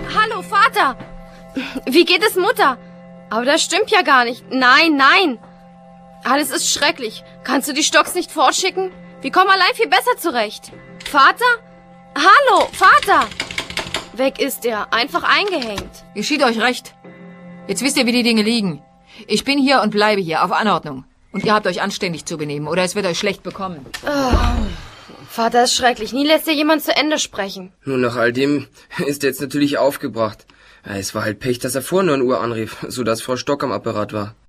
Hallo, Vater! Wie geht es Mutter? Aber das stimmt ja gar nicht. Nein, nein! Alles ist schrecklich. Kannst du die Stocks nicht fortschicken? Wir kommen allein viel besser zurecht. Vater? Hallo, Vater! Weg ist er, einfach eingehängt. Geschieht euch recht. Jetzt wisst ihr, wie die Dinge liegen. Ich bin hier und bleibe hier, auf Anordnung. Und ihr habt euch anständig zu benehmen, oder es wird euch schlecht bekommen. Vater ist schrecklich. Nie lässt dir jemand zu Ende sprechen. Nun, nach all dem ist er jetzt natürlich aufgebracht. Es war halt Pech, dass er vorher nur ein Uhr anrief, sodass Frau Stock am Apparat war.